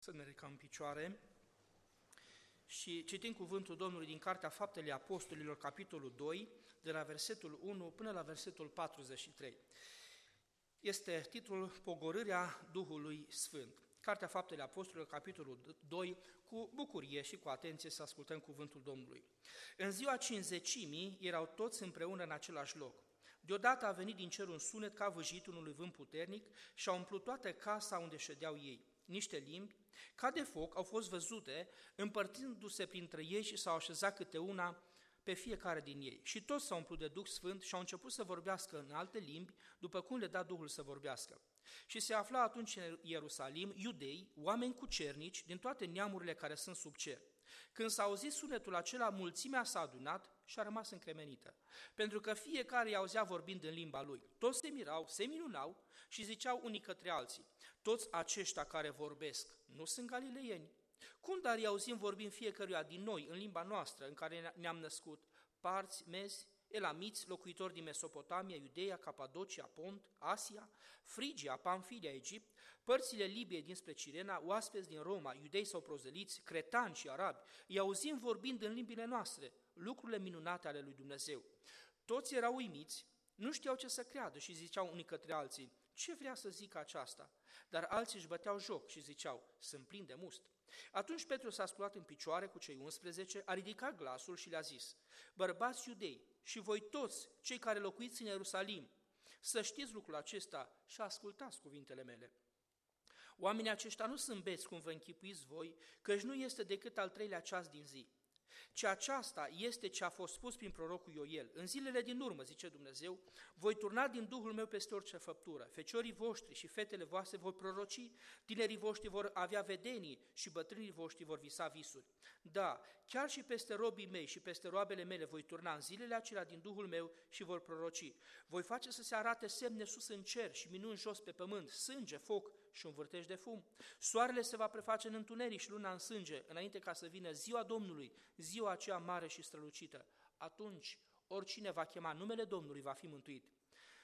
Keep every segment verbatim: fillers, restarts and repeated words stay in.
Să ne ridicăm în picioare și citim cuvântul Domnului din Cartea Faptele Apostolilor, capitolul doi, de la versetul unu până la versetul patruzeci și trei. Este titlul Pogorârea Duhului Sfânt. Cartea Faptele Apostolilor, capitolul doi, cu bucurie și cu atenție să ascultăm cuvântul Domnului. În ziua cincizecimii erau toți împreună în același loc. Deodată a venit din cer un sunet ca vâjitul unui vânt puternic și a umplut toată casa unde ședeau ei. Niște limbi, ca de foc, au fost văzute, împărțindu-se printre ei și s-au așezat câte una pe fiecare din ei. Și toți s-au umplut de Duh Sfânt și au început să vorbească în alte limbi, după cum le da Duhul să vorbească. Și se afla atunci în Ierusalim iudei, oameni cucernici din toate neamurile care sunt sub cer. Când s-a auzit sunetul acela, mulțimea s-a adunat și a rămas încremenită, pentru că fiecare îi auzea vorbind în limba lui. Toți se mirau, se minunau și ziceau unii către alții: toți aceștia care vorbesc nu sunt galileieni? Cum dar îi auzim vorbind fiecăruia din noi în limba noastră în care ne-am născut? Parți, mezi, elamiți, locuitori din Mesopotamia, Iudeea, Capadocia, Pont, Asia, Frigia, Pamfilia, Egipt, părțile Libiei dinspre Cirena, oaspeți din Roma, iudei sau prozeliți, cretani și arabi, îi auzim vorbind în limbile noastre lucrurile minunate ale lui Dumnezeu. Toți erau uimiți, nu știau ce să creadă și ziceau unii către alții: ce vrea să zică aceasta? Dar alții își băteau joc și ziceau: sunt plini de must. Atunci Petru s-a sculat în picioare cu cei unsprezece, a ridicat glasul și le-a zis: bărbați iudei și voi toți cei care locuiți în Ierusalim, să știți lucrul acesta și ascultați cuvintele mele. Oamenii aceștia nu sunt beți cum vă închipuiți voi, căci nu este decât al treilea ceas din zi. Ci aceasta este ce a fost spus prin prorocul Ioel. În zilele din urmă, zice Dumnezeu, voi turna din Duhul meu peste orice făptură. Feciorii voștri și fetele voastre vor proroci, tinerii voștri vor avea vedenii și bătrânii voștri vor visa visuri. Da, chiar și peste robii mei și peste roabele mele voi turna în zilele acelea din Duhul meu și vor proroci. Voi face să se arate semne sus în cer și minuni jos pe pământ, sânge, foc și un vârtej de fum. Soarele se va preface în întuneric și luna în sânge, înainte ca să vină ziua Domnului, ziua aceea mare și strălucită. Atunci, oricine va chema numele Domnului va fi mântuit.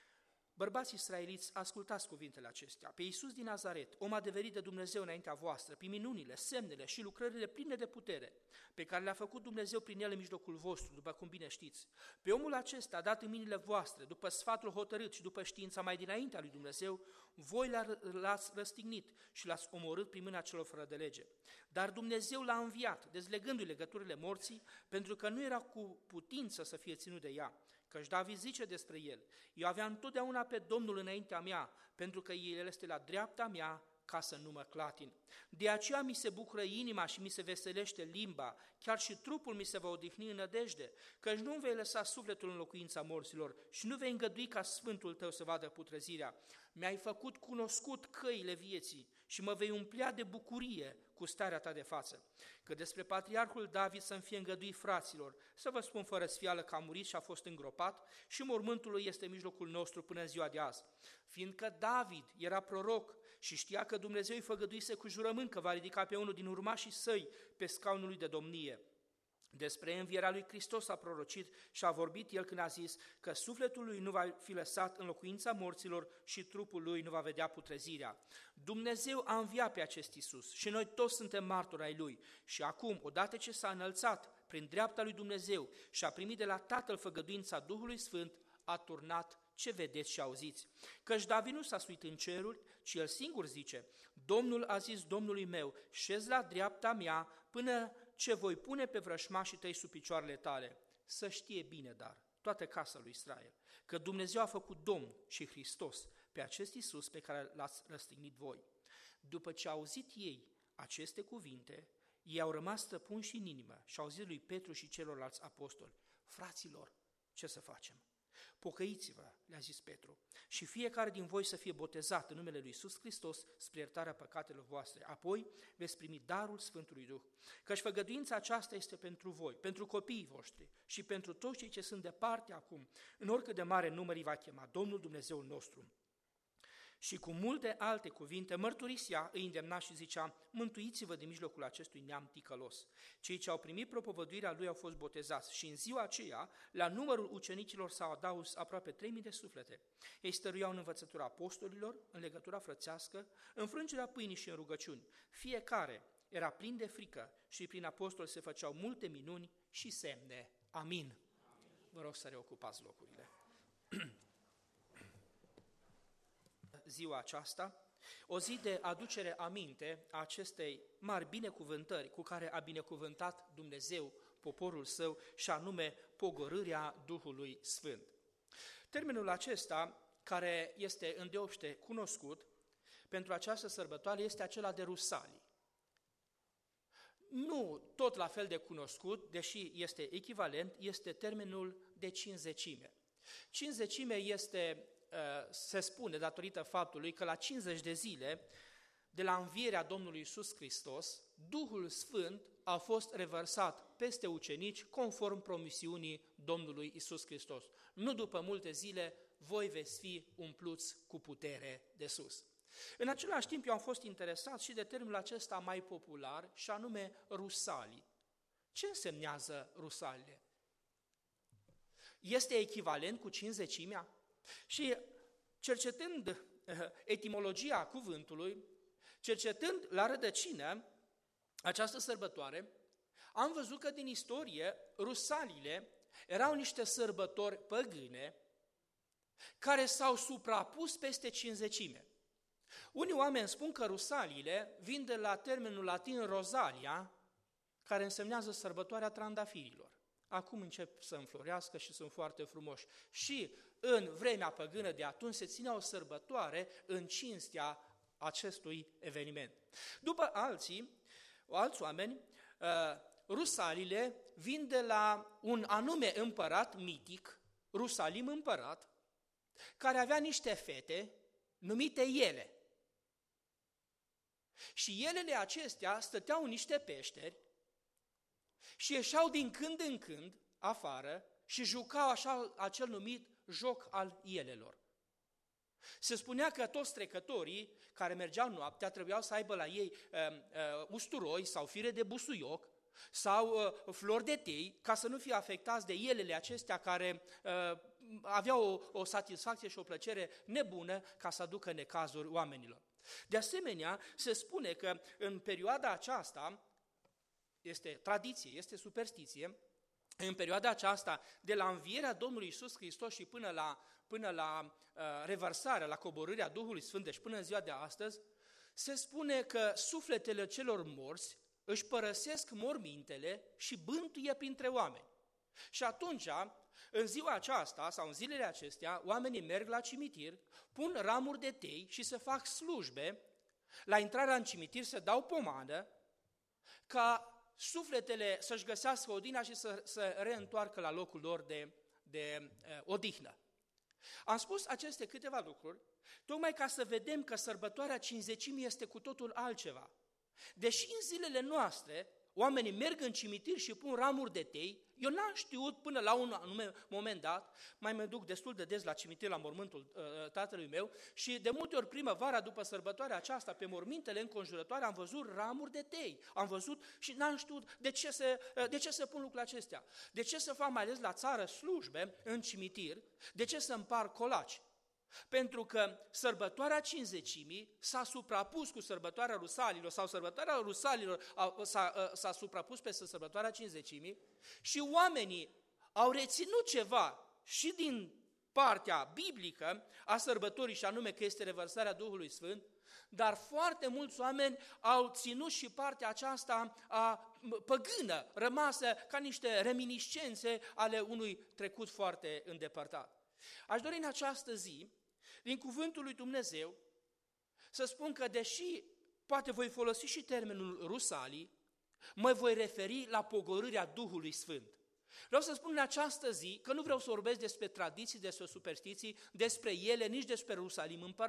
Bărbați israeliți, ascultați cuvintele acestea. Pe Iisus din Nazaret, om adeverit de Dumnezeu înaintea voastră, prin minunile, semnele și lucrările pline de putere, pe care le-a făcut Dumnezeu prin el în mijlocul vostru, după cum bine știți. Pe omul acesta, dat în mâinile voastre, după sfatul hotărât și după știința mai dinaintea lui Dumnezeu, voi l-ați răstignit și l-ați omorât prin mâna celor fără de lege. Dar Dumnezeu l-a înviat, dezlegându-i legăturile morții, pentru că nu era cu putință să fie ținut de ea. Căci David zice despre el: eu aveam întotdeauna pe Domnul înaintea mea, pentru că el este la dreapta mea, ca să nu mă clatin. De aceea mi se bucură inima și mi se veselește limba, chiar și trupul mi se va odihni în nădejde, căci nu vei lăsa sufletul în locuința morților și nu vei îngădui ca sfântul tău să vadă putrezirea. Mi-ai făcut cunoscut căile vieții și mă vei umplea de bucurie cu starea ta de față. Că despre patriarhul David să-mi fie îngăduit fraților, să vă spun fără sfială că a murit și a fost îngropat și mormântul lui este în mijlocul nostru până în ziua de azi. Fiindcă David era proroc și știa că Dumnezeu îi făgăduise cu jurământ că va ridica pe unul din urmașii săi pe scaunul lui de domnie. Despre învierea lui Hristos a prorocit și a vorbit el când a zis că sufletul lui nu va fi lăsat în locuința morților și trupul lui nu va vedea putrezirea. Dumnezeu a înviat pe acest Iisus și noi toți suntem martori ai lui. Și acum, odată ce s-a înălțat prin dreapta lui Dumnezeu și a primit de la Tatăl făgăduința Duhului Sfânt, a turnat ce vedeți și auziți. Căci David nu s-a suit în ceruri, ci el singur zice: Domnul a zis Domnului meu, șezi la dreapta mea până ce voi pune pe vrășmașii tăi sub picioarele tale. Să știe bine, dar, toată casa lui Israel, că Dumnezeu a făcut Domn și Hristos pe acest Iisus pe care l-ați răstignit voi. După ce au auzit ei aceste cuvinte, ei au rămas stăpunși în inimă și au zis lui Petru și celorlalți apostoli: fraților, ce să facem? Pocăiți-vă, le-a zis Petru, și fiecare din voi să fie botezat în numele lui Iisus Hristos spre iertarea păcatelor voastre. Apoi veți primi darul Sfântului Duh. Căci făgăduința aceasta este pentru voi, pentru copiii voștri și pentru toți cei ce sunt departe acum, în oricât de mare număr îi va chema Domnul Dumnezeul nostru. Și cu multe alte cuvinte mărturisea, îi îndemna și zicea: mântuiți-vă din mijlocul acestui neam ticălos. Cei ce au primit propovăduirea lui au fost botezați și în ziua aceea, la numărul ucenicilor s-au adaus aproape trei mii de suflete. Ei stăruiau în învățătura apostolilor, în legătura frățească, în frângerea pâinii și în rugăciuni. Fiecare era plin de frică și prin apostol se făceau multe minuni și semne. Amin. Amin. Vă rog să reocupați locurile. Ziua aceasta, o zi de aducere aminte a acestei mari binecuvântări cu care a binecuvântat Dumnezeu poporul său, și anume pogorârea Duhului Sfânt. Termenul acesta, care este îndeopște cunoscut pentru această sărbătoare, este acela de Rusalii. Nu tot la fel de cunoscut, deși este echivalent, este termenul de cinzecime. Cinzecime este, se spune, datorită faptului că la cincizeci de zile de la învierea Domnului Iisus Hristos, Duhul Sfânt a fost revărsat peste ucenici conform promisiunii Domnului Iisus Hristos. Nu după multe zile voi veți fi umpluți cu putere de sus. În același timp eu am fost interesat și de termenul acesta mai popular, și anume rusalii. Ce însemnează rusalile? Este echivalent cu cinzecimea? Și cercetând etimologia cuvântului, cercetând la rădăcină această sărbătoare, am văzut că din istorie rusalile erau niște sărbători păgâne care s-au suprapus peste cinzecime. Unii oameni spun că rusalile vin de la termenul latin rosalia, care însemnează sărbătoarea trandafirilor. Acum încep să înflorească și sunt foarte frumoși. Și în vremea păgână de atunci se ținea o sărbătoare în cinstea acestui eveniment. După alții, alți oameni, rusalile vin de la un anume împărat mitic, Rusalim împărat, care avea niște fete numite Ele. Și elele acestea stăteau în niște peșteri și ieșeau din când în când afară și jucau așa acel numit joc al elelor. Se spunea că toți trecătorii care mergeau noaptea trebuiau să aibă la ei uh, uh, usturoi sau fire de busuioc sau uh, flori de tei, ca să nu fie afectați de elele acestea care uh, aveau o, o satisfacție și o plăcere nebună ca să aducă necazuri oamenilor. De asemenea, se spune că în perioada aceasta, este tradiție, este superstiție, în perioada aceasta, de la învierea Domnului Iisus Hristos și până la, până la uh, revărsarea, la coborârea Duhului Sfânt, deci până în ziua de astăzi, se spune că sufletele celor morți își părăsesc mormintele și bântuie printre oameni. Și atunci, în ziua aceasta sau în zilele acestea, oamenii merg la cimitir, pun ramuri de tei și se fac slujbe. La intrarea în cimitir se dau pomană ca sufletele să-și găsească odihna și să se reîntoarcă la locul lor de, de uh, odihnă. Am spus aceste câteva lucruri tocmai ca să vedem că sărbătoarea cinzecimii este cu totul altceva. Deși în zilele noastre oamenii merg în cimitir și pun ramuri de tei, eu n-am știut până la un anume moment dat, mai mă duc destul de des la cimitir, la mormântul uh, tatălui meu, și de multe ori primăvara după sărbătoarea aceasta, pe mormintele înconjurătoare, am văzut ramuri de tei. Am văzut și n-am știut de ce, se, uh, de ce să pun lucrurile acestea. De ce să fac mai ales la țară slujbe în cimitir, de ce să împar colaci. Pentru că sărbătoarea cinzecimii s-a suprapus cu sărbătoarea rusalilor sau sărbătoarea rusalilor s-a, s-a suprapus peste sărbătoarea cinzecimii și oamenii au reținut ceva și din partea biblică a sărbătorii, și anume că este revărsarea Duhului Sfânt, dar foarte mulți oameni au ținut și partea aceasta a păgână, rămasă ca niște reminiscențe ale unui trecut foarte îndepărtat. Aș dori în această zi, din cuvântul lui Dumnezeu, să spun că deși poate voi folosi și termenul rusalii, mă voi referi la pogorârea Duhului Sfânt. Vreau să spun în această zi că nu vreau să vorbesc despre tradiții, despre superstiții, despre ele, nici despre Rusalim împărat.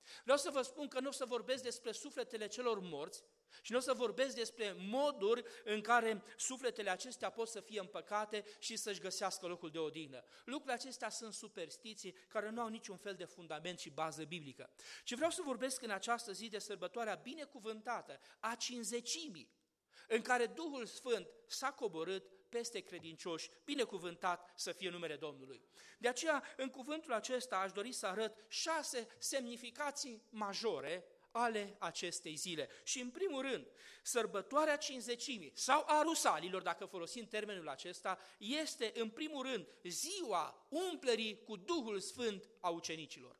Vreau să vă spun că nu o să vorbesc despre sufletele celor morți și nu o să vorbesc despre moduri în care sufletele acestea pot să fie împăcate și să-și găsească locul de odihnă. Lucrurile acestea sunt superstiții care nu au niciun fel de fundament și bază biblică. Ci vreau să vorbesc în această zi de sărbătoarea binecuvântată a Cincizecimii, în care Duhul Sfânt s-a coborât peste credincioși, binecuvântat să fie numele Domnului. De aceea, în cuvântul acesta aș dori să arăt șase semnificații majore ale acestei zile. Și în primul rând, sărbătoarea Cincizecimii sau a Rusalilor, dacă folosim termenul acesta, este în primul rând ziua umplerii cu Duhul Sfânt a ucenicilor.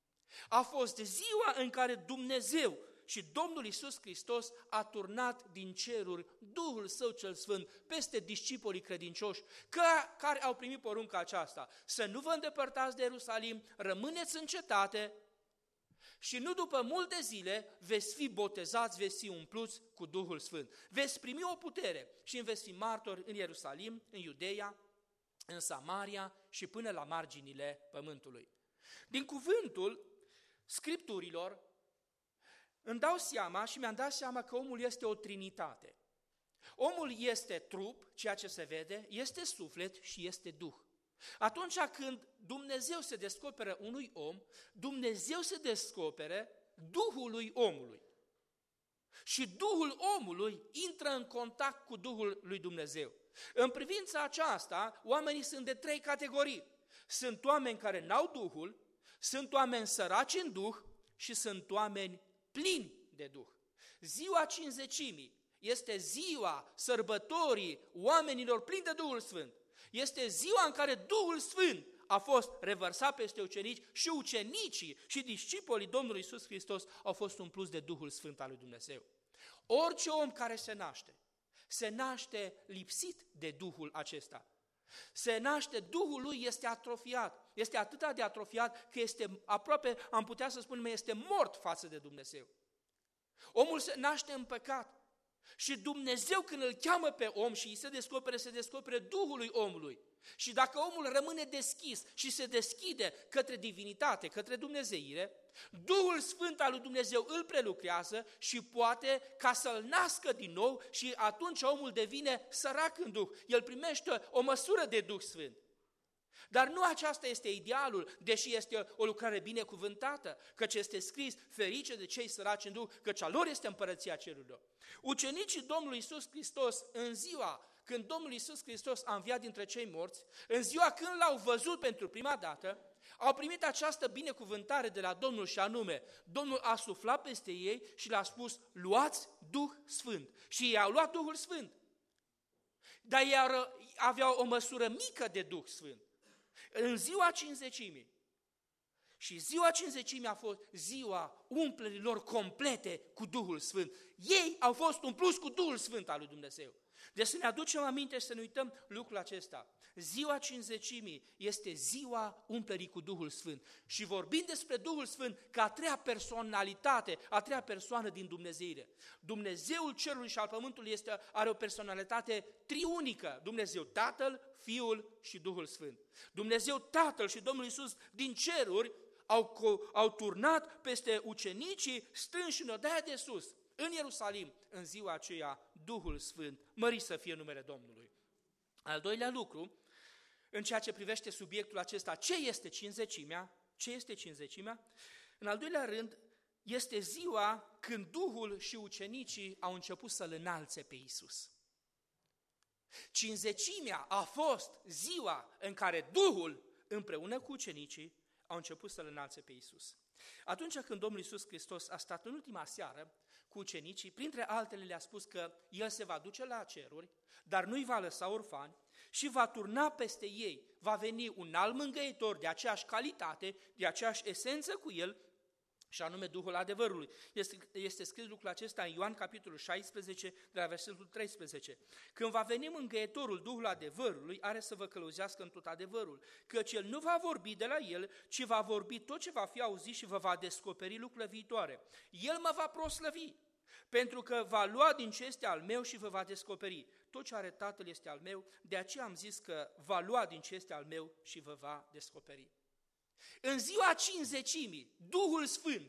A fost ziua în care Dumnezeu și Domnul Iisus Hristos a turnat din ceruri Duhul Său cel Sfânt peste discipolii credincioși care au primit porunca aceasta: să nu vă îndepărtați de Ierusalim, rămâneți în cetate și nu după multe zile veți fi botezați, veți fi umpluți cu Duhul Sfânt. Veți primi o putere și veți fi martori în Ierusalim, în Iudeea, în Samaria și până la marginile pământului. Din cuvântul Scripturilor îmi dau seama și mi-am dat seama că omul este o trinitate. Omul este trup, ceea ce se vede, este suflet și este duh. Atunci când Dumnezeu se descoperă unui om, Dumnezeu se descopere Duhului omului. Și Duhul omului intră în contact cu Duhul lui Dumnezeu. În privința aceasta, oamenii sunt de trei categorii. Sunt oameni care n-au Duhul, sunt oameni săraci în Duh și sunt oameni plini de Duh. Ziua Cincizecimii este ziua sărbătorii oamenilor plini de Duhul Sfânt. Este ziua în care Duhul Sfânt a fost revărsat peste ucenici și ucenicii și discipolii Domnului Iisus Hristos au fost umpluți de Duhul Sfânt al lui Dumnezeu. Orice om care se naște, se naște lipsit de Duhul acesta. Se naște, Duhul lui este atrofiat, este atât de atrofiat că este aproape, am putea să spunem, este mort față de Dumnezeu. Omul se naște în păcat și Dumnezeu când îl cheamă pe om și îi se descopere, se descopere Duhului omului. Și dacă omul rămâne deschis și se deschide către divinitate, către dumnezeire, Duhul Sfânt al lui Dumnezeu îl prelucrează și poate ca să-l nască din nou și atunci omul devine sărac în Duh. El primește o măsură de Duh Sfânt. Dar nu aceasta este idealul, deși este o lucrare binecuvântată, căci este scris: ferice de cei săraci în Duh, căci a lor este împărăția cerurilor. Ucenicii Domnului Iisus Hristos, în ziua când Domnul Iisus Hristos a înviat dintre cei morți, în ziua când l-au văzut pentru prima dată, au primit această binecuvântare de la Domnul și anume, Domnul a suflat peste ei și le-a spus: luați Duh Sfânt. Și ei au luat Duhul Sfânt. Dar ei aveau o măsură mică de Duh Sfânt. În ziua Cincizecimii. Și ziua Cincizecimii a fost ziua umplerii lor complete cu Duhul Sfânt. Ei au fost umpluți cu Duhul Sfânt al lui Dumnezeu. Deci să ne aducem aminte și să ne uităm lucrul acesta. Ziua Cincizecimii este ziua umplerii cu Duhul Sfânt. Și vorbind despre Duhul Sfânt ca a treia personalitate, a treia persoană din Dumnezeire. Dumnezeul cerului și al pământului este, are o personalitate triunică. Dumnezeu Tatăl, Fiul și Duhul Sfânt. Dumnezeu Tatăl și Domnul Iisus din ceruri au, au turnat peste ucenicii strânși în odaia de sus, în Ierusalim, în ziua aceea, Duhul Sfânt, mărit să fie numele Domnului. Al doilea lucru, în ceea ce privește subiectul acesta, ce este Cincizecimea? Ce este Cincizecimea? În al doilea rând, este ziua când Duhul și ucenicii au început să-L înalțe pe Iisus. Cincizecimea a fost ziua în care Duhul, împreună cu ucenicii, au început să-L înalțe pe Iisus. Atunci când Domnul Iisus Hristos a stat în ultima seară cu ucenicii, printre altele le-a spus că El se va duce la ceruri, dar nu-i va lăsa orfani și va turna peste ei. Va veni un alt mângâietor de aceeași calitate, de aceeași esență cu El, și anume Duhul adevărului. Este, este scris lucrul acesta în Ioan capitolul șaisprezece, de la versetul treisprezece. Când va veni mângâietorul, Duhul adevărului, are să vă călăuzească în tot adevărul, căci El nu va vorbi de la El, ci va vorbi tot ce va fi auzit și vă va descoperi lucrurile viitoare. El mă va proslăvi, pentru că va lua din ce este al meu și vă va descoperi. Tot ce are Tatăl este al meu, de aceea am zis că va lua din ce este al meu și vă va descoperi. În ziua Cincizecimii, Duhul Sfânt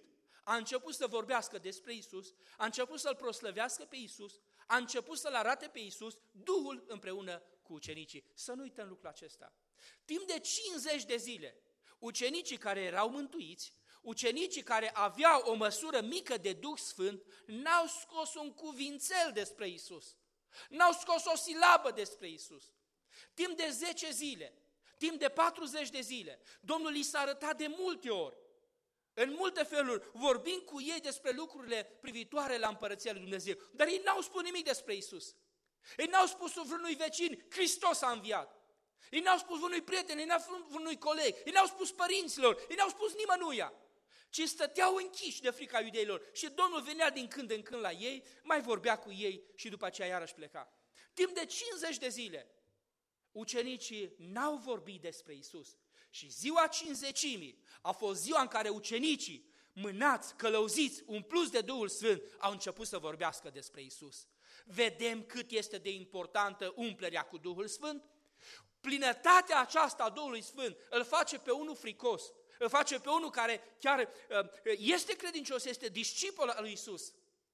a început să vorbească despre Iisus, a început să-L proslăvească pe Iisus, a început să-L arate pe Iisus, Duhul împreună cu ucenicii. Să nu uităm lucrul acesta. Timp de cincizeci de zile, ucenicii care erau mântuiți, ucenicii care aveau o măsură mică de Duh Sfânt, n-au scos un cuvințel despre Iisus, n-au scos o silabă despre Iisus. Timp de zece zile, timp de patruzeci de zile, Domnul li s-a arătat de multe ori, în multe feluri, vorbind cu ei despre lucrurile privitoare la Împărăția lui Dumnezeu, dar ei n-au spus nimic despre Iisus. Ei n-au spus vreunui vecin, Hristos a înviat. Ei n-au spus vreunui prieten, ei n-au spus vreunui coleg, ei n-au spus părinților, ei n-au spus nimănuia, ci stăteau închiși de frica iudeilor și Domnul venea din când în când la ei, mai vorbea cu ei și după aceea iarăși pleca. Timp de cincizeci de zile, ucenicii n-au vorbit despre Iisus și ziua cincizecimii a fost ziua în care ucenicii, mânați, călăuziți, umpluți de Duhul Sfânt, au început să vorbească despre Iisus. Vedem cât este de importantă umplerea cu Duhul Sfânt. Plinătatea aceasta a Duhului Sfânt îl face pe unul fricos, îl face pe unul care chiar este credincios, este discipol al lui Iisus.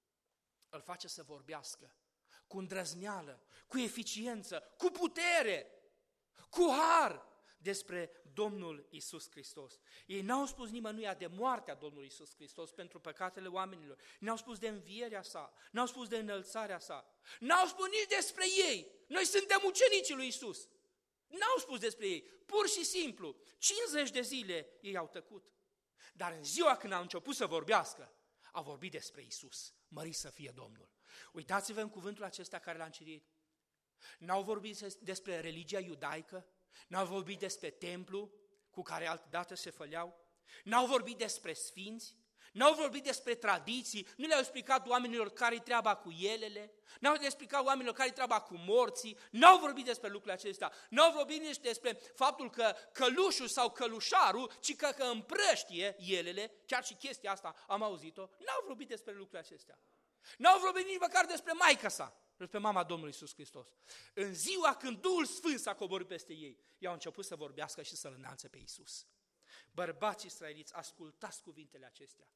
Îl face să vorbească cu îndrăzneală, cu eficiență, cu putere, cu har despre Domnul Iisus Hristos. Ei n-au spus nimănuia de moartea Domnului Iisus Hristos pentru păcatele oamenilor, n-au spus de învierea sa, n-au spus de înălțarea sa, n-au spus nici despre ei. Noi suntem ucenicii lui Iisus. N-au spus despre ei, pur și simplu, cincizeci de zile ei au tăcut. Dar în ziua când au început să vorbească, au vorbit despre Iisus, mărit să fie Domnul. Uitați-vă în cuvântul acesta care l-am citit. N-au vorbit despre religia iudaică, n-au vorbit despre templu cu care altădată se făleau, n-au vorbit despre sfinți, n-au vorbit despre tradiții, nu le-au explicat oamenilor care-i treaba cu elele, n-au explicat oamenilor care-i treaba cu morții, n-au vorbit despre lucrurile acestea, n-au vorbit nici despre faptul că călușul sau călușarul, ci că, că împrăștie elele, chiar și chestia asta am auzit-o, n-au vorbit despre lucrurile acestea. N-au vorbit nici măcar despre maica sa, despre mama Domnului Iisus Hristos. În ziua când Duhul Sfânt s-a coborât peste ei, ei au început să vorbească și să-L înalțe pe Iisus. Bărbați israeliți, ascultați cuvintele acestea.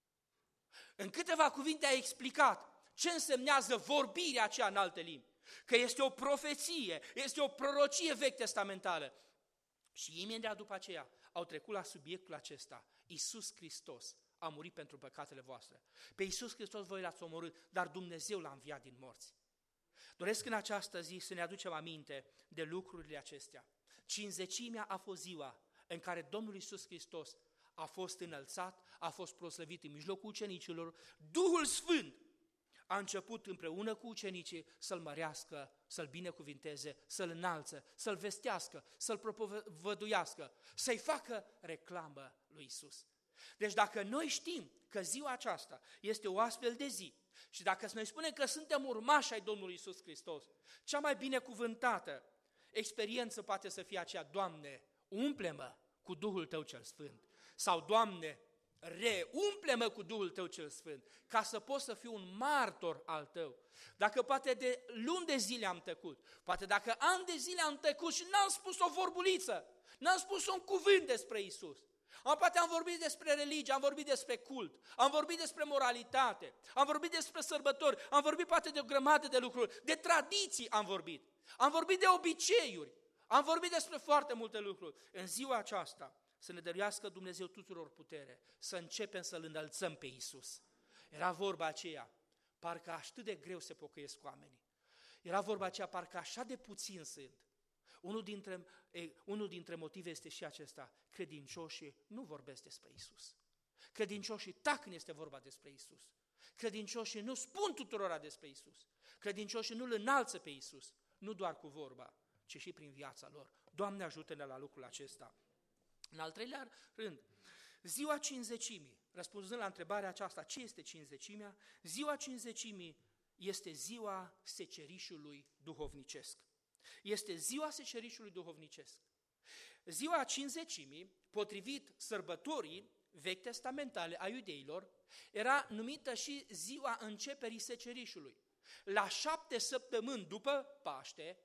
În câteva cuvinte a explicat ce însemnează vorbirea aceea în alte limbi, că este o profeție, este o prorocie vechi testamentală. Și imediat după aceea au trecut la subiectul acesta. Iisus Hristos a murit pentru păcatele voastre. Pe Iisus Hristos voi l-ați omorât, dar Dumnezeu l-a înviat din morți. Doresc în această zi să ne aducem aminte de lucrurile acestea. Cincizecimea a fost ziua în care Domnul Iisus Hristos a fost înălțat, a fost proslăvit în mijlocul ucenicilor. Duhul Sfânt a început împreună cu ucenicii să-L mărească, să-L binecuvinteze, să-L înalță, să-L vestească, să-L propovăduiască, să-i facă reclamă lui Iisus. Deci dacă noi știm că ziua aceasta este o astfel de zi și dacă noi spunem că suntem urmași ai Domnului Iisus Hristos, cea mai binecuvântată experiență poate să fie aceea: Doamne, umple-mă cu Duhul Tău cel Sfânt. Sau, Doamne, reumple-mă cu Duhul Tău cel Sfânt, ca să pot să fiu un martor al Tău. Dacă poate de luni de zile am tăcut, poate dacă ani de zile am tăcut și n-am spus o vorbuliță, n-am spus un cuvânt despre Iisus. Am, poate am vorbit despre religie, am vorbit despre cult, am vorbit despre moralitate, am vorbit despre sărbători, am vorbit poate de o grămadă de lucruri, de tradiții am vorbit, am vorbit de obiceiuri, am vorbit despre foarte multe lucruri. În ziua aceasta să ne dăruiască Dumnezeu tuturor putere, să începem să-L înălțăm pe Iisus. Era vorba aceea, parcă atât de greu se pocăiesc oamenii. Era vorba aceea, parcă așa de puțin sunt. Unul dintre, e, unul dintre motive este și acesta: credincioșii nu vorbesc despre Iisus. Credincioșii tac când este vorba despre Iisus. Credincioșii nu spun tuturora despre Iisus. Credincioșii nu-L înalță pe Iisus, nu doar cu vorba, ci și prin viața lor. Doamne, ajută-ne la lucrul acesta. În al treilea rând, ziua cincizecimii, răspunzând la întrebarea aceasta, ce este cincizecimea? Ziua cincizecimii este ziua secerișului duhovnicesc. Este ziua secerișului duhovnicesc. Ziua cincizecimii, potrivit sărbătorii vechi testamentale a iudeilor, era numită și ziua începerii secerișului. La șapte săptămâni după Paște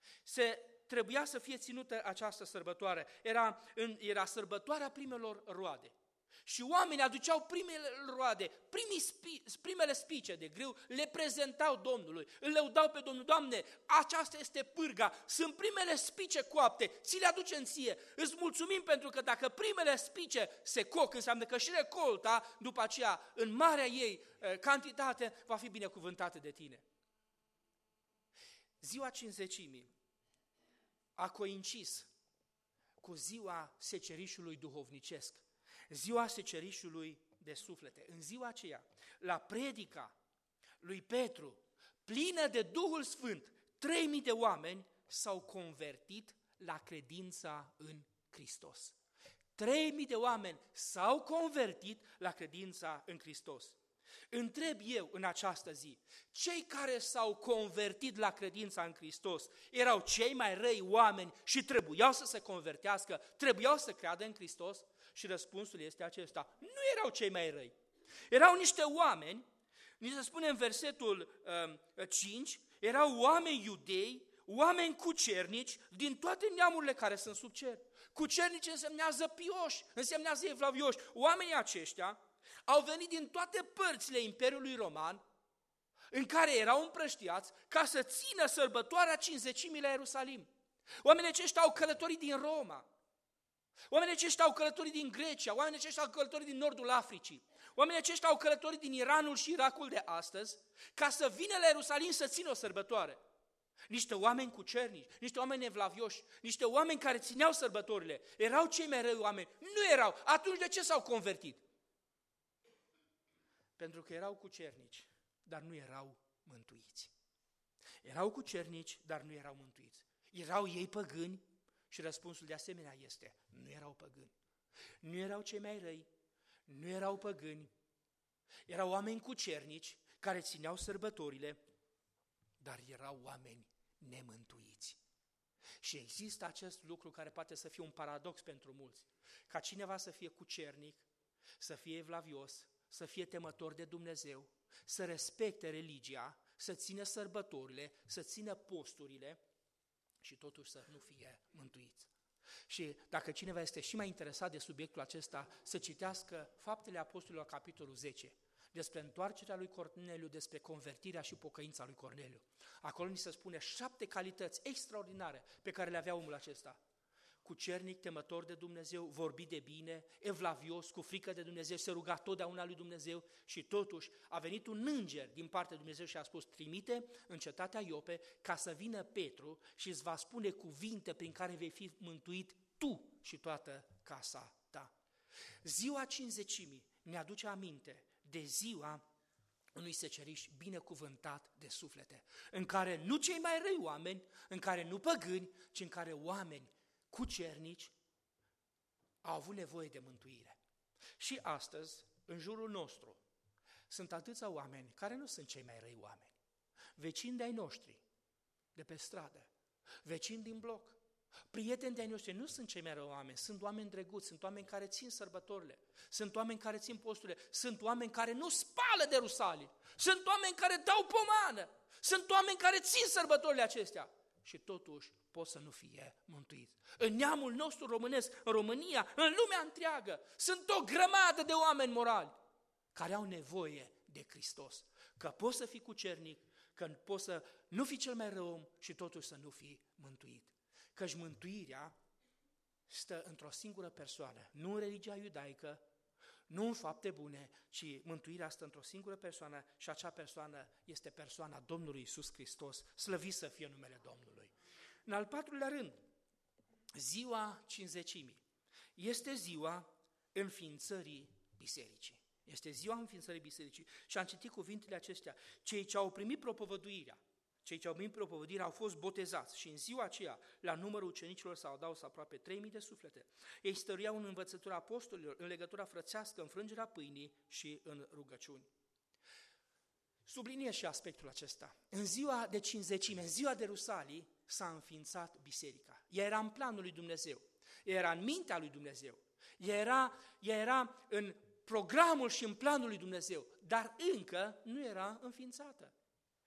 se trebuia să fie ținută această sărbătoare. Era, în, era sărbătoarea primelor roade. Și oamenii aduceau primele roade, primii spi, primele spice de grâu, le prezentau Domnului, îl lăudau pe Domnul: Doamne, aceasta este pârga, sunt primele spice coapte, ți le aducem ție, îți mulțumim pentru că dacă primele spice se coc, înseamnă că și recolta, după aceea, în marea ei cantitate, va fi binecuvântată de tine. Ziua Cincizecimii a coincis cu ziua secerișului duhovnicesc, ziua secerișului de suflete. În ziua aceea, la predica lui Petru, plină de Duhul Sfânt, trei mii de oameni s-au convertit la credința în Hristos. trei mii de oameni s-au convertit la credința în Hristos. Întreb eu în această zi, cei care s-au convertit la credința în Hristos erau cei mai răi oameni și trebuiau să se convertească, trebuiau să creadă în Hristos? Și răspunsul este acesta: nu erau cei mai răi. Erau niște oameni, ni se spune în versetul uh, cinci, erau oameni iudei, oameni cucernici din toate neamurile care sunt sub cer. Cucernici însemnează pioși, însemnează evlavioși. Oamenii aceștia au venit din toate părțile Imperiului Roman, în care erau împrăștiați, ca să țină sărbătoarea Cincizecimii la Ierusalim. Oamenii aceștia au călătorit din Roma, oamenii aceștia au călătorit din Grecia, oamenii aceștia au călătorit din nordul Africii, oamenii aceștia au călătorit din Iranul și Irakul de astăzi, ca să vină la Ierusalim să țină o sărbătoare. Niște oameni cucernici, niște oameni evlavioși, niște oameni care țineau sărbătorile. Erau cei mai răi oameni? Nu erau. Atunci de ce s-au convertit? Pentru că erau cucernici, dar nu erau mântuiți. Erau cucernici, dar nu erau mântuiți. Erau ei păgâni? Și răspunsul de asemenea este: nu erau păgâni. Nu erau cei mai răi, nu erau păgâni. Erau oameni cucernici care țineau sărbătorile, dar erau oameni nemântuiți. Și există acest lucru care poate să fie un paradox pentru mulți. Ca cineva să fie cucernic, să fie evlavios, să fie temător de Dumnezeu, să respecte religia, să țină sărbătorile, să țină posturile și totuși să nu fie mântuiți. Și dacă cineva este și mai interesat de subiectul acesta, să citească Faptele Apostolilor, capitolul zece, despre întoarcerea lui Corneliu, despre convertirea și pocăința lui Corneliu. Acolo ni se spune șapte calități extraordinare pe care le avea omul acesta. Cucernic, temător de Dumnezeu, vorbit de bine, evlavios, cu frică de Dumnezeu, se ruga totdeauna lui Dumnezeu și totuși a venit un înger din partea lui Dumnezeu și a spus: trimite în cetatea Iope ca să vină Petru și îți va spune cuvinte prin care vei fi mântuit tu și toată casa ta. Ziua Cincizecimii ne aduce aminte de ziua unui seceriș binecuvântat de suflete, în care nu cei mai răi oameni, în care nu păgâni, ci în care oameni cucernici au avut nevoie de mântuire. Și astăzi, în jurul nostru, sunt atâția oameni care nu sunt cei mai răi oameni. Vecini de-ai noștri, de pe stradă, vecini din bloc, prieteni de-ai noștri, nu sunt cei mai răi oameni, sunt oameni drăguți, sunt oameni care țin sărbătorile, sunt oameni care țin posturile, sunt oameni care nu spală de rusalii, sunt oameni care dau pomană, sunt oameni care țin sărbătorile acestea și totuși pot să nu fie mântuiți. În neamul nostru românesc, în România, în lumea întreagă, sunt o grămadă de oameni morali care au nevoie de Hristos. Că poți să fii cucernic, că poți să nu fii cel mai rău om și totuși să nu fii mântuit. Căci mântuirea stă într-o singură persoană, nu în religia iudaică, nu în fapte bune, ci mântuirea stă într-o singură persoană și acea persoană este persoana Domnului Iisus Hristos, slăvit să fie numele Domnului. În al patrulea rând, ziua Cincizecimii este ziua înființării bisericii. Este ziua înființării bisericii și am citit cuvintele acestea: cei ce au primit propovăduirea, cei ce au primit propovăduirea au fost botezați și în ziua aceea, la numărul ucenicilor s-au adaus aproape trei mii de suflete. Ei stăruiau în învățătura apostolilor, în legătura frățească, în frângerea pâinii și în rugăciuni. Subliniez și aspectul acesta. În ziua de Cincizecime, în ziua de Rusalii, s-a înființat biserica. Ea era în planul lui Dumnezeu, ea era în mintea lui Dumnezeu, ea era, ea era în programul și în planul lui Dumnezeu, dar încă nu era înființată.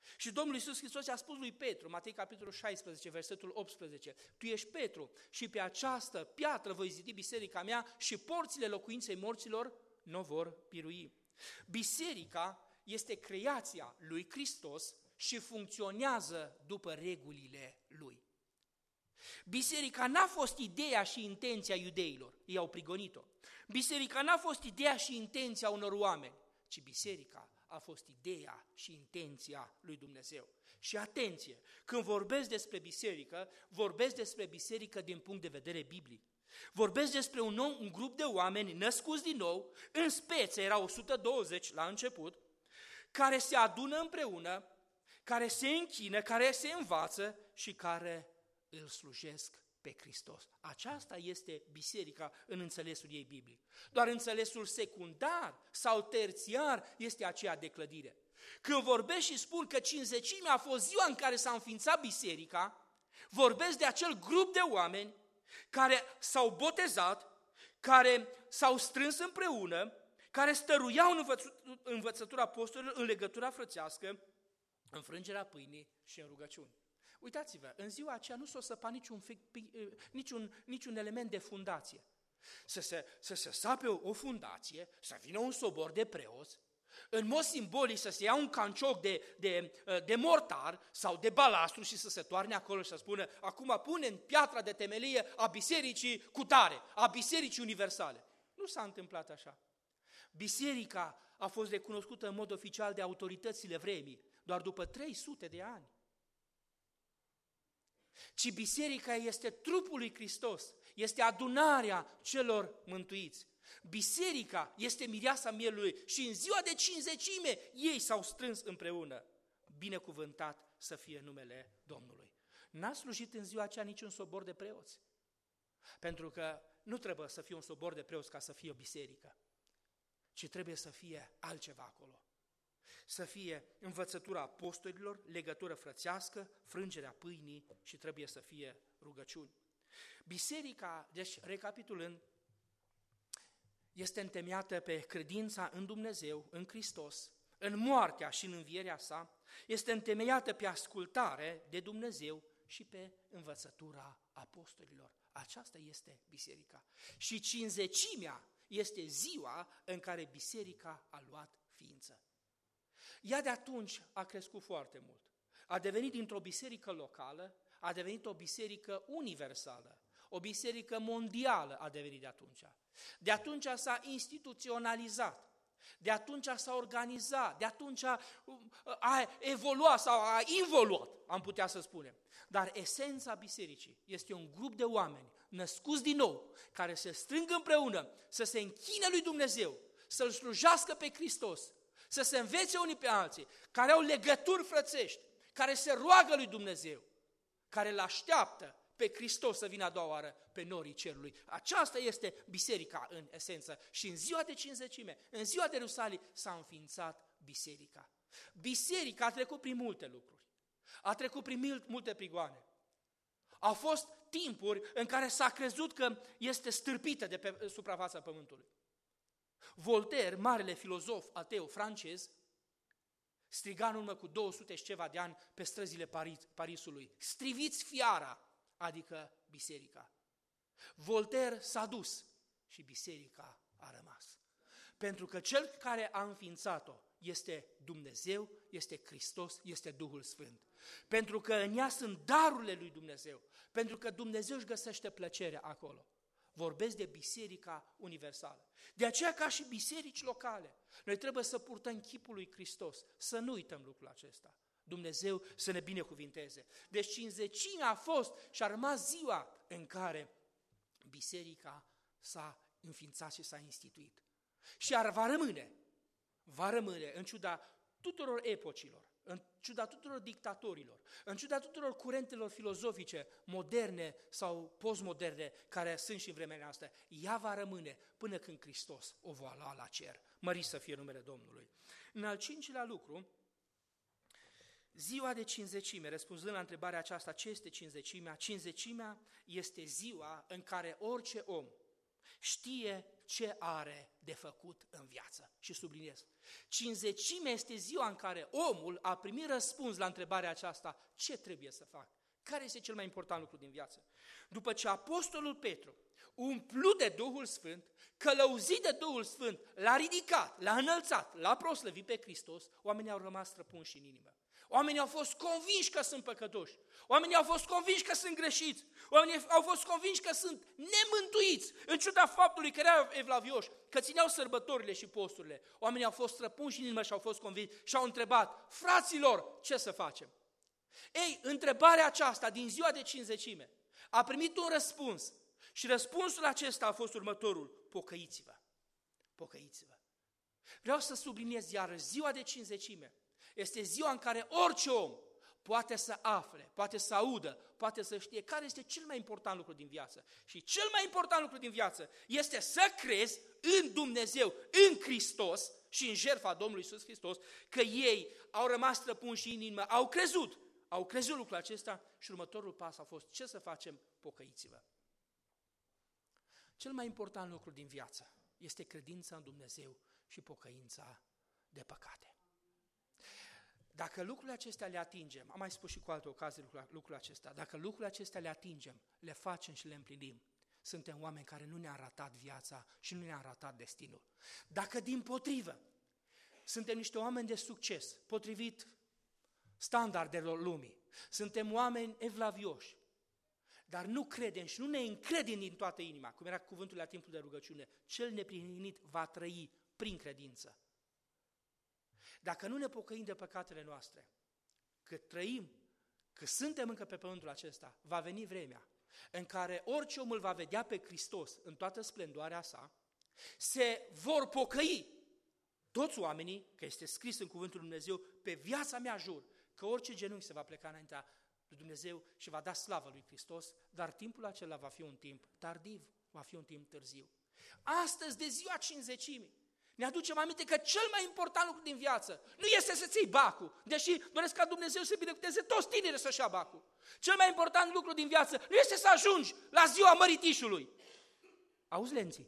Și Domnul Iisus Hristos i-a spus lui Petru, Matei capitolul șaisprezece, versetul optsprezece, tu ești Petru și pe această piatră voi zidi biserica mea și porțile locuinței morților nu vor birui. Biserica este creația lui Hristos și funcționează după regulile lui. Biserica n-a fost ideea și intenția iudeilor, ei au prigonit-o. Biserica n-a fost ideea și intenția unor oameni, ci biserica a fost ideea și intenția lui Dumnezeu. Și atenție, când vorbesc despre biserică, vorbesc despre biserică din punct de vedere biblic. Vorbesc despre un, om, un grup de oameni născuți din nou, în speță erau o sută douăzeci la început, care se adună împreună, care se închină, care se învață și care îl slujesc pe Hristos. Aceasta este biserica în înțelesul ei biblic. Doar înțelesul secundar sau terțiar este aceea de clădire. Când vorbesc și spun că cincizecimea a fost ziua în care s-a înființat biserica, vorbesc de acel grup de oameni care s-au botezat, care s-au strâns împreună, care stăruiau în învățătura apostolilor, în legătura frățească, în frângerea pâinii și în rugăciuni. Uitați-vă, în ziua aceea nu s-o săpa niciun, niciun, niciun element de fundație. Să se, să se sape o, o fundație, să vină un sobor de preoți, în mod simbolic să se ia un cancioc de, de, de mortar sau de balastru și să se toarne acolo și să spună acum punem piatra de temelie a bisericii cutare, a bisericii universale. Nu s-a întâmplat așa. Biserica a fost recunoscută în mod oficial de autoritățile vremii doar după trei sute de ani. Ci biserica este trupul lui Hristos, este adunarea celor mântuiți. Biserica este mireasa mielului și în ziua de cincizecime ei s-au strâns împreună. Binecuvântat să fie numele Domnului. N-a slujit în ziua aceea niciun sobor de preoți, pentru că nu trebuie să fie un sobor de preoți ca să fie o biserică, ci trebuie să fie altceva acolo. Să fie învățătura apostolilor, legătură frățească, frângerea pâinii și trebuie să fie rugăciuni. Biserica, deci recapitulând, este întemeiată pe credința în Dumnezeu, în Hristos, în moartea și în învierea sa, este întemeiată pe ascultare de Dumnezeu și pe învățătura apostolilor. Aceasta este biserica. Și cincizecimea este ziua în care biserica a luat ființă. Ea de atunci a crescut foarte mult. A devenit dintr-o biserică locală, a devenit o biserică universală. O biserică mondială a devenit de atunci. De atunci s-a instituționalizat, de atunci s-a organizat, de atunci a evoluat sau a involuat, am putea să spunem. Dar esența bisericii este un grup de oameni născuți din nou, care se strâng împreună, să se închine lui Dumnezeu, să-L slujească pe Hristos, să se învețe unii pe alții, care au legături frățești, care se roagă lui Dumnezeu, care îl așteaptă pe Hristos să vină a doua oară pe norii cerului. Aceasta este biserica în esență. Și în ziua de cincizecime, în ziua de Ierusalim, s-a înființat biserica. Biserica a trecut prin multe lucruri. A trecut prin multe prigoane. Au fost timpuri în care s-a crezut că este stârpită de pe suprafața pământului. Voltaire, marele filozof ateu francez, striga în urmă cu două sute și ceva de ani pe străzile Paris, Parisului: striviți fiara, adică biserica. Voltaire s-a dus și biserica a rămas. Pentru că cel care a înființat-o este Dumnezeu, este Hristos, este Duhul Sfânt. Pentru că în ea sunt darurile lui Dumnezeu, pentru că Dumnezeu își găsește plăcerea acolo. Vorbesc de biserica universală. De aceea, ca și biserici locale, noi trebuie să purtăm chipul lui Hristos, să nu uităm lucrul acesta. Dumnezeu să ne binecuvinteze. Deci cincizecimea a fost și a rămas ziua în care biserica s-a înființat și s-a instituit. Și ar va rămâne, va rămâne în ciuda tuturor epocilor, în ciuda tuturor dictatorilor, în ciuda tuturor curentelor filozofice moderne sau postmoderne care sunt și în vremea noastră, ea va rămâne până când Hristos o va lua la cer. Mărit să fie numele Domnului. În al cincilea lucru, ziua de cincizecime, răspunzând la întrebarea aceasta, ce este cincizecimea? Cincizecimea este ziua în care orice om, știe ce are de făcut în viață. Și subliniez, cincizecimea este ziua în care omul a primit răspuns la întrebarea aceasta, ce trebuie să fac? Care este cel mai important lucru din viață? După ce apostolul Petru, umplut de Duhul Sfânt, călăuzit de Duhul Sfânt, l-a ridicat, l-a înălțat, l-a proslăvit pe Hristos, oamenii au rămas străpunși în inimă. Oamenii au fost convinși că sunt păcătoși, oamenii au fost convinși că sunt greșiți, oamenii au fost convinși că sunt nemântuiți, în ciuda faptului că erau evlavioși, că țineau sărbătorile și posturile. Oamenii au fost străpunși în inimă și au fost convinși și au întrebat, fraților, ce să facem? Ei, întrebarea aceasta din ziua de cincizecime a primit un răspuns și răspunsul acesta a fost următorul, pocăiți-vă, pocăiți-vă. Vreau să subliniez iarăși, ziua de cincizecime este ziua în care orice om poate să afle, poate să audă, poate să știe care este cel mai important lucru din viață. Și cel mai important lucru din viață este să crezi în Dumnezeu, în Hristos și în jertfa Domnului Iisus Hristos, că ei au rămas străpunși în inimă, au crezut, au crezut lucrul acesta și următorul pas a fost, ce să facem? Pocăiți-vă. Cel mai important lucru din viață este credința în Dumnezeu și pocăința de păcate. Dacă lucrurile acestea le atingem, am mai spus și cu alte ocazii lucrul acesta, dacă lucrurile acestea le atingem, le facem și le împlinim, suntem oameni care nu ne-a ratat viața și nu ne-a ratat destinul. Dacă dimpotrivă, suntem niște oameni de succes, potrivit standardelor lumii, suntem oameni evlavioși, dar nu credem și nu ne încredem din toată inima, cum era cuvântul la timpul de rugăciune, cel neplinit va trăi prin credință. Dacă nu ne pocăim de păcatele noastre, cât trăim, că suntem încă pe pământul acesta, va veni vremea în care orice om îl va vedea pe Hristos în toată splendoarea sa, se vor pocăi toți oamenii, că este scris în cuvântul lui Dumnezeu, pe viața mea jur, că orice genunchi se va pleca înaintea lui Dumnezeu și va da slavă lui Hristos, dar timpul acela va fi un timp tardiv, va fi un timp târziu. Astăzi, de ziua cincizecimii, ne aducem aminte că cel mai important lucru din viață nu este să ții bacul, deși doresc ca Dumnezeu să binecuvânteze toți tinerii să-și ia bacul. Cel mai important lucru din viață nu este să ajungi la ziua măritișului. Auzi, lenții?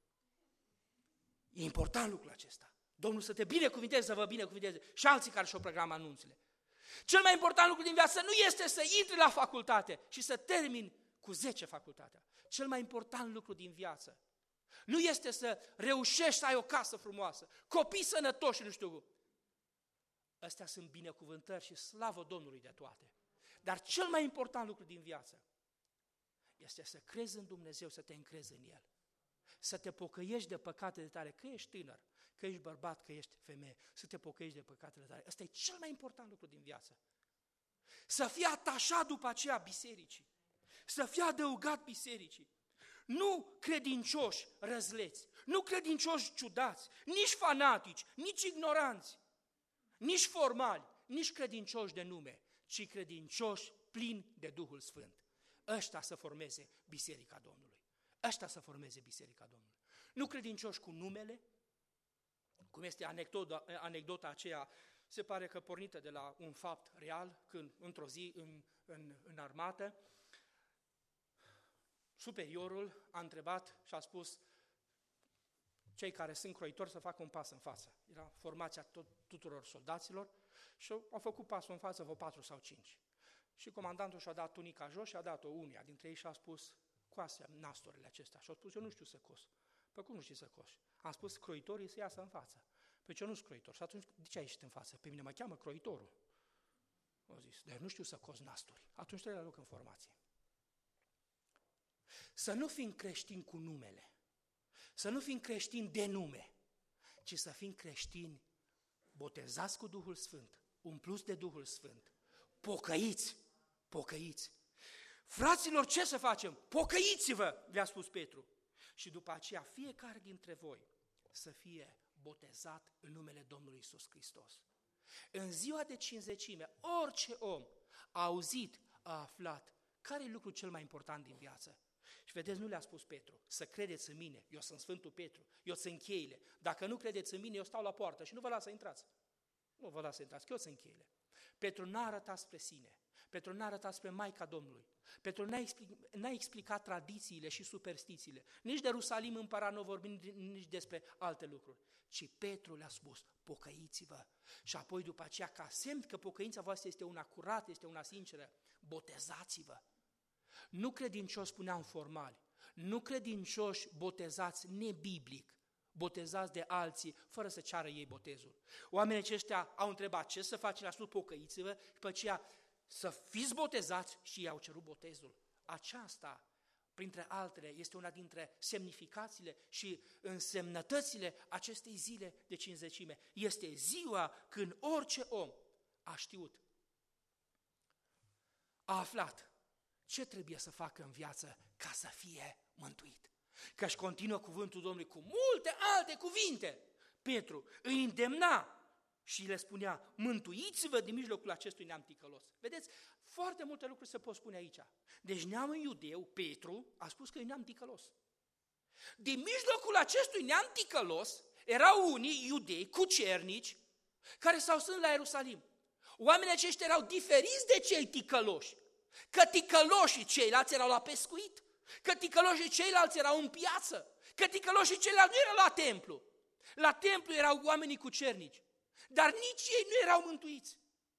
E important lucrul acesta. Domnul să te binecuvinteze, să vă binecuvinteze și alții care și-au programat anunțile. Cel mai important lucru din viață nu este să intri la facultate și să termini cu zece facultatea. Cel mai important lucru din viață nu este să reușești să ai o casă frumoasă, copii sănătoși, nu știu cum. Astea sunt binecuvântări și slavă Domnului de toate. Dar cel mai important lucru din viață este să crezi în Dumnezeu, să te încrezi în El. Să te pocăiești de păcatele tale, că ești tânăr, că ești bărbat, că ești femeie, să te pocăiești de păcatele tale. Asta e cel mai important lucru din viață. Să fii atașat după aceea bisericii, să fii adăugat bisericii. Nu credincioși răzleți, nu credincioși ciudați, nici fanatici, nici ignoranți, nici formali, nici credincioși de nume, ci credincioși plini de Duhul Sfânt. Ăștia să formeze Biserica Domnului. Ăștia să formeze Biserica Domnului. Nu credincioși cu numele, cum este anecdota, anecdota aceea, se pare că pornită de la un fapt real, când într-o zi în, în, în armată, superiorul a întrebat și a spus cei care sunt croitori să facă un pas în față. Era formația tot, tuturor soldaților și au făcut pasul în față vreo patru sau cinci. Și comandantul și-a dat tunica jos și a dat-o unia dintre ei și a spus, coase nasturile acestea. Și a spus, eu nu știu să cos. Păi cum nu știi să coși? Am spus, croitorii să iasă în față. Păi eu nu sunt croitor. Și atunci, de ce ai ieșit în față? Pe mine mă cheamă croitorul. Au zis, dar nu știu să cos nasturi. Atunci trebuie la loc în formație. Să nu fim creștini cu numele, să nu fim creștini de nume, ci să fim creștini botezați cu Duhul Sfânt, umpluți de Duhul Sfânt, pocăiți, pocăiți. Fraților, ce să facem? Pocăiți-vă, le-a spus Petru. Și după aceea fiecare dintre voi să fie botezat în numele Domnului Iisus Hristos. În ziua de cincizecime, orice om a auzit, a aflat care e lucrul cel mai important din viață. Și vedeți, nu le-a spus Petru, să credeți în mine, eu sunt Sfântul Petru, eu sunt cheile. Dacă nu credeți în mine, eu stau la poartă și nu vă las să intrați. Nu vă las să intrați, că eu sunt cheile. Petru n-a arătat spre sine. Petru n-a arătat spre Maica Domnului. Petru n-a explicat, n-a explicat tradițiile și superstițiile. Nici de Ierusalim împărat nu vorbim nici despre alte lucruri. Ci Petru le-a spus, pocăiți-vă. Și apoi după aceea, ca semn că pocăința voastră este una curată, este una sinceră, botezați-vă. Nu credincioși spuneam formali, nu credincioși botezați nebiblic, botezați de alții, fără să ceară ei botezul. Oamenii aceștia au întrebat ce să facem, le-a spus pocăiți-vă, și după aceea să fiți botezați și i-au cerut botezul. Aceasta, printre altele, este una dintre semnificațiile și însemnătățile acestei zile de Cincizecime. Este ziua când orice om a știut, a aflat ce trebuie să facă în viață ca să fie mântuit. Că-și continuă cuvântul Domnului cu multe alte cuvinte. Petru îi îndemna și le spunea, mântuiți-vă din mijlocul acestui neam ticălos. Vedeți, foarte multe lucruri se pot spune aici. Deci neamul iudeu, Petru, a spus că e neam ticălos. Din mijlocul acestui neam ticălos erau unii iudei cucernici care s-au strâns la Ierusalim. Oamenii aceștia erau diferiți de cei ticăloși. Că ticăloșii ceilalți erau la pescuit, că ticăloșii ceilalți erau în piață, că ticăloșii ceilalți nu erau la templu. La templu erau oamenii cucernici, dar nici ei nu erau mântuiți.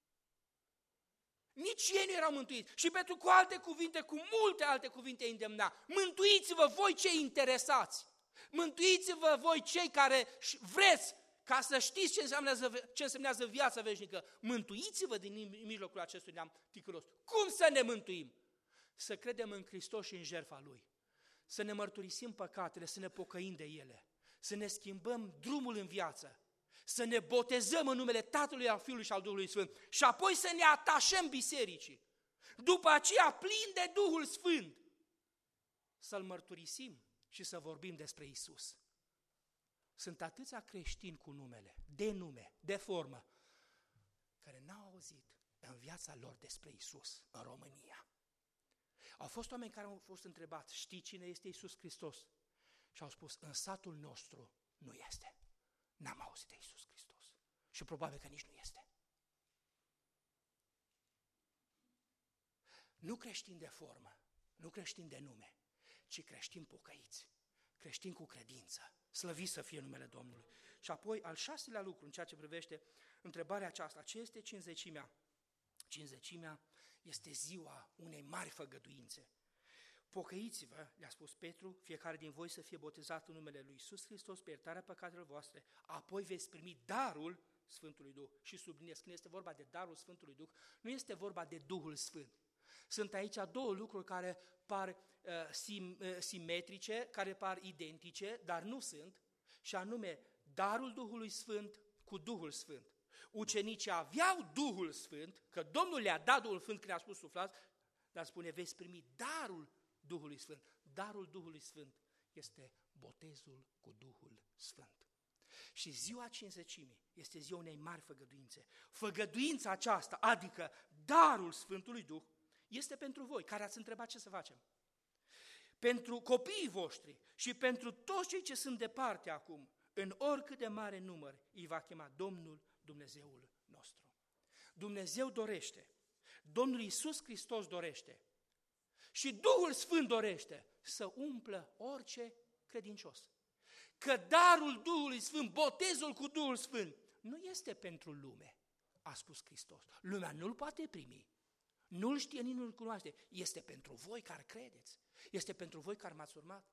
Nici ei nu erau mântuiți. Și pentru cu alte cuvinte, cu multe alte cuvinte îndemna, mântuiți-vă voi cei interesați, mântuiți-vă voi cei care vreți ca să știți ce înseamnă, ce însemnează viața veșnică, mântuiți-vă din mijlocul acestui neam ticălos. Cum să ne mântuim? Să credem în Hristos și în jertfa Lui, să ne mărturisim păcatele, să ne pocăim de ele, să ne schimbăm drumul în viață, să ne botezăm în numele Tatălui, al Fiului și al Duhului Sfânt și apoi să ne atașăm bisericii. După aceea, plin de Duhul Sfânt, să-L mărturisim și să vorbim despre Isus. Sunt atâția creștini cu numele, de nume, de formă, care n-au auzit în viața lor despre Isus în România. Au fost oameni care au fost întrebați, știi cine este Iisus Hristos? Și au spus, în satul nostru nu este. N-am auzit de Iisus Hristos. Și probabil că nici nu este. Nu creștini de formă, nu creștini de nume, ci creștini pocăiți, creștini cu credință. Slăvit să fie numele Domnului. Și apoi, al șaselea lucru, în ceea ce privește întrebarea aceasta, ce este cinzecimea? Cinzecimea este ziua unei mari făgăduințe. Pocăiți-vă, le-a spus Petru, fiecare din voi să fie botezat în numele lui Iisus Hristos pe iertarea păcatelor voastre, apoi veți primi darul Sfântului Duh. Și subliniez, când este vorba de darul Sfântului Duh, nu este vorba de Duhul Sfânt. Sunt aici două lucruri care par uh, sim, uh, simetrice, care par identice, dar nu sunt, și anume darul Duhului Sfânt cu Duhul Sfânt. Ucenicii aveau Duhul Sfânt, că Domnul le-a dat Duhul Sfânt când a spus suflați, dar spune, veți primi darul Duhului Sfânt. Darul Duhului Sfânt este botezul cu Duhul Sfânt. Și ziua cinzecimii este ziua unei mari făgăduințe. Făgăduința aceasta, adică darul Sfântului Duh, este pentru voi, care ați întrebat ce să facem. Pentru copiii voștri și pentru toți cei ce sunt departe acum, în oricât de mare număr, îi va chema Domnul Dumnezeul nostru. Dumnezeu dorește, Domnul Iisus Hristos dorește și Duhul Sfânt dorește să umplă orice credincios. Că darul Duhului Sfânt, botezul cu Duhul Sfânt, nu este pentru lume, a spus Hristos. Lumea nu-l poate primi, nu-l știe, nici nu-l cunoaște. Este pentru voi care credeți, este pentru voi care m-ați urmat.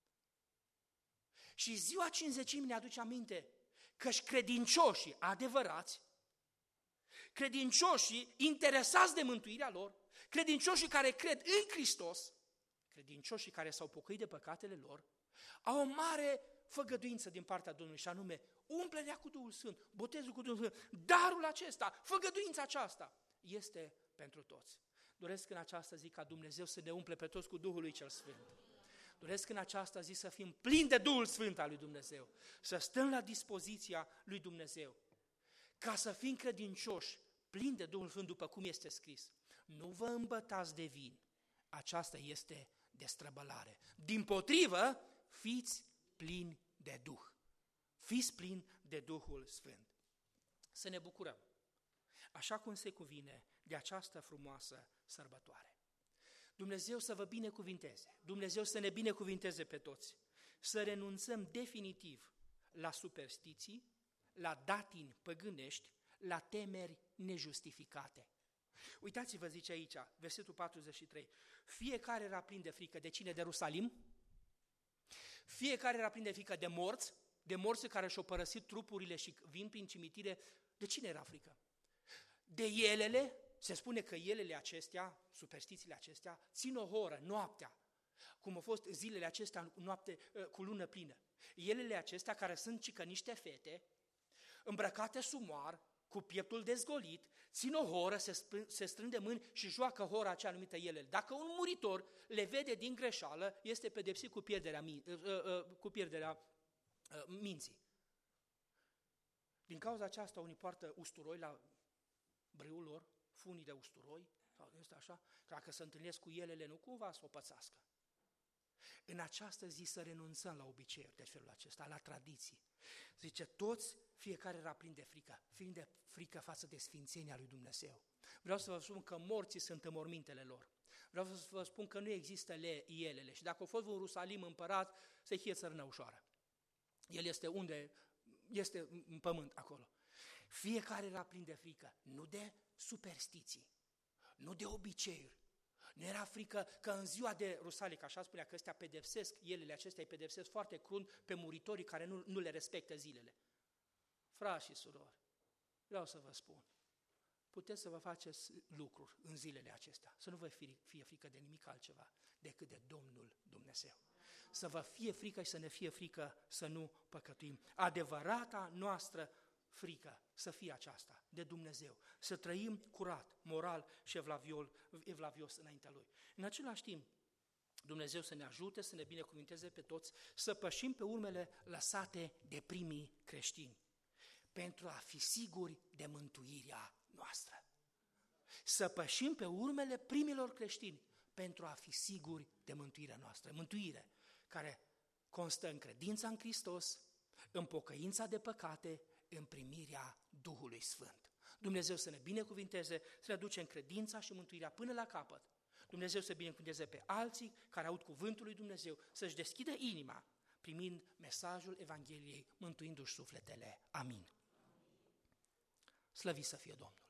Și ziua cinzecimii ne aduce aminte că-și credincioșii adevărați, credincioșii interesați de mântuirea lor, credincioșii care cred în Hristos, credincioșii care s-au pocăit de păcatele lor, au o mare făgăduință din partea Domnului și anume umplerea cu Duhul Sfânt, botezul cu Duhul Sfânt, darul acesta, făgăduința aceasta este pentru toți. Doresc în această zi ca Dumnezeu să ne umple pe toți cu Duhul lui cel Sfânt. Doresc în această zi să fim plini de Duhul Sfânt al lui Dumnezeu, să stăm la dispoziția lui Dumnezeu, ca să fim credincioși, plini de Duhul Sfânt după cum este scris. Nu vă îmbătați de vin, aceasta este destrăbălare. Dimpotrivă, fiți plini de Duh, fiți plini de Duhul Sfânt. Să ne bucurăm, așa cum se cuvine, de această frumoasă sărbătoare. Dumnezeu să vă binecuvinteze, Dumnezeu să ne binecuvinteze pe toți, să renunțăm definitiv la superstiții, la datini păgânești, la temeri nejustificate. Uitați-vă, zice aici, versetul patruzeci și trei, fiecare era plin de frică. De cine? De Ierusalim? Fiecare era plin de frică de morți, de morți care și-au părăsit trupurile și vin prin cimitire. De cine era frică? De elele, se spune că elele acestea, superstițiile acestea, țin o horă, noaptea, cum au fost zilele acestea, noapte cu lună plină. Elele acestea, care sunt cică niște fete, îmbrăcate sumoar, cu pieptul dezgolit, țin o horă, se, sp- se strâng de mâini și joacă hora aceea numită elele. Dacă un muritor le vede din greșeală, este pedepsit cu pierderea, cu pierderea minții. Din cauza aceasta, unii poartă usturoi la brâul lor, funii de usturoi, sau este așa, că dacă se întâlnesc cu elele, nu cumva să o pățească. În această zi să renunțăm la obiceiuri de felul acesta, la tradiții. Zice, toți, fiecare era plin de frică, fiind de frică față de sfințenia lui Dumnezeu. Vreau să vă spun că morții sunt în mormintele lor. Vreau să vă spun că nu există le, elele. Și dacă a fost un Ierusalim împărat, să fie țărână ușoară. El este unde? Este în pământ acolo. Fiecare era plin de frică, nu de superstiții, nu de obiceiuri. Nu era frică că în ziua de Rusalic, așa spunea, că ăstea pedepsesc, elele acestea îi pedepsesc foarte crunt pe muritorii care nu, nu le respectă zilele. Frați și surori, vreau să vă spun, puteți să vă faceți lucruri în zilele acestea, să nu vă fie frică de nimic altceva decât de Domnul Dumnezeu. Să vă fie frică și să ne fie frică să nu păcătuim. Adevărata noastră frică să fie aceasta, de Dumnezeu, să trăim curat, moral și evlaviol, evlavios înaintea Lui. În același timp, Dumnezeu să ne ajute, să ne binecuvinteze pe toți, să pășim pe urmele lăsate de primii creștini, pentru a fi siguri de mântuirea noastră. Să pășim pe urmele primilor creștini, pentru a fi siguri de mântuirea noastră. Mântuire care constă în credința în Hristos, în pocăința de păcate, în primirea Duhului Sfânt. Dumnezeu să ne binecuvinteze, să ne duce în credința și mântuirea până la capăt. Dumnezeu să binecuvinteze pe alții care aud cuvântul lui Dumnezeu, să-și deschidă inima, primind mesajul Evangheliei, mântuindu-și sufletele. Amin. Slăvit să fie Domnul!